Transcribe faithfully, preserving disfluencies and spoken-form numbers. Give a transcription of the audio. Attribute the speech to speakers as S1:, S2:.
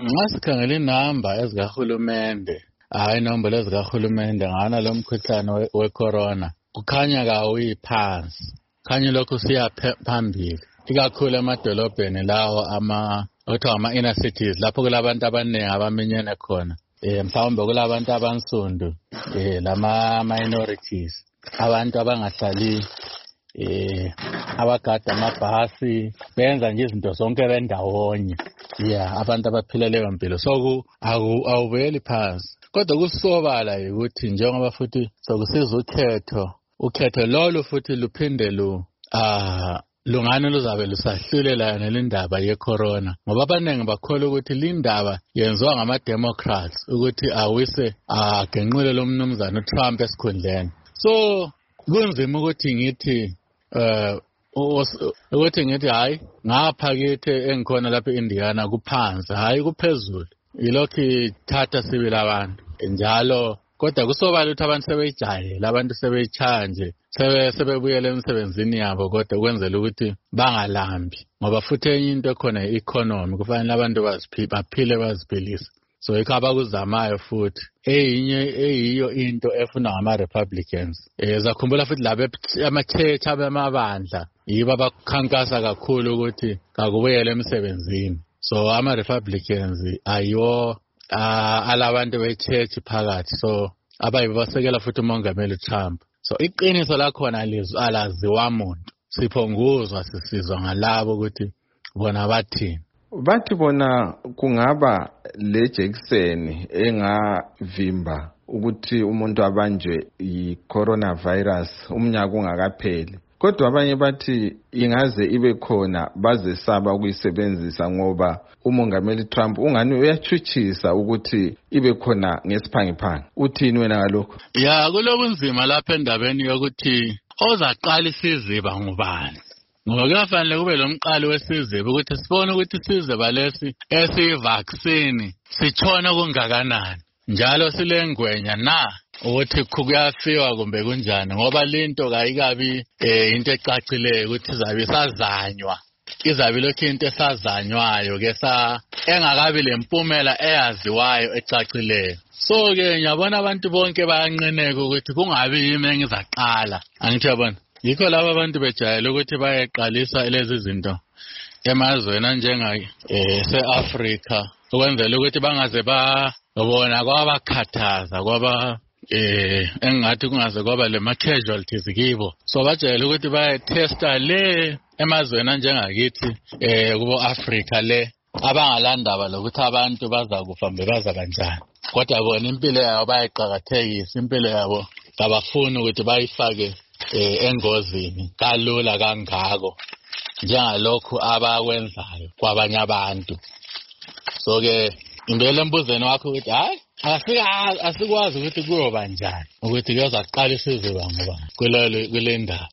S1: Ngasikhangela inamba ezikahulumende, hayi inombolo ezikahulumende ngana lo mkhuhlane we- we-corona. Kukhanya kawuyiphansi. Khanya lokhu siya phe- phambili. Ikakhulu emadolobheni lawo ama okuthiwa ama-inner cities lapho kulabantu abaningi abaminyene khona. Eh mhlawumbe kulabantu abansundu, eh lama minorities, abantu abangahlali eh abagada amabhasi benza nje izinto zonke bendawonye. Yeah, abantu abaphila leyo mpilo. So ku awu- awuveli phansi. Kodwa kusobala ukuthi njengoba futhi sokusiza ukhetho, ukhetho lolo futhi luphinde lu ah lungane luzabe lusahlulela nelindaba ye-corona. Ngoba abaningi bakholwa ukuthi lindaba yenziwa ngama-Democrats ukuthi awise agenqule lo mnumzane uTrump esikhundleni. So kunzima ukuthi ngithi eh Os- ukuthi ngithi hayi ngapha kithi engikhona lapha eIndiana kuphansi, hayi kuphezulu. Yilokhu ithatha sibili abantu njalo, kodwa kusobala ukuthi abantu sebeyijayele, abantu sebeyitshaya nje, sebe sebebuyela emsebenzini yabo, kodwa kwenzela ukuthi bangalambi. Ngoba futhi enye into ekhona i-economy, kufanele abantu baziphi- baphile baziphilise. So yikho abakuzamayo futhi. Eyinye eyiyo into efuna ngama-Republicans. Eh zakhumbula futhi labo ama-church abemabandla yibo abakhankasa kakhulu ukuthi kakubuyele emsebenzini. So ama-Republicans ayiwo ah, alabantu be-church phakathi. So abayibo basekela futhi umongameli Trump. So iqiniso lakhona liz- alaziwa muntu. Siphonguzwa sisizwa ngalabo ukuthi bona bathini.
S2: Bathi bona kungaba le jekiseni engavimba ukuthi umuntu abanjwe yi-coronavirus umnyaka ungakapheli. Kodwa abanye bathi ingaze ibe khona bazesaba ukuyisebenzisa ngoba umongameli Trump ungani uyachutshisa ukuthi ibe khona ngesiphangiphangi. Uthini wena ngalokho?
S1: Ya kulobunzima lapha endabeni yokuthi ozaqala isiziba ngubani. Ngoba kuyafanele kube lo mqalo wesiziba ukuthi sibone ukuthi isiziba lesi esiyi-vaccine sitshona kungakanani. Njalo silengwenya na ukuthi kuyafiwa kumbe kunjani, ngoba lento kayikabi eh, into ecacileyo ukuthi izabe isazanywa. Izabe lokhu into esazanywayo ke sa engakabi lempumela eyaziwayo ecacileyo. So ke ngiyabona abantu bonke bayanqineka ukuthi kungabi yimi engizaqala. Angithi yabona, yikho laba abantu bejayele ukuthi bayeqalisa lezi zinto emazweni anjenga eh se-Africa ukwenzela ukuthi bangaze ba bona kwabakhathaza kwaba eh engathi kungaze kwaba le ma casualties kibo. So bajayele ukuthi bayetesta le emazweni anjengakithi eh kubo Africa le abangalandaba lokuthi abantu bazakufa mbe baza kanjani. Kodwa bona impilo yabo bayiqhakathekisa, impilo yabo abafuni ukuthi bayifake eh engozini kalula kangako njengalokhu abakwenzayo kwabanye abantu. So ke imbele embuzweni wakho ukuthi hayi asika asikwazi ukuthi kuyoba njani ukuthi kuyozaqala isiziba ngoba kulelo kulendaba.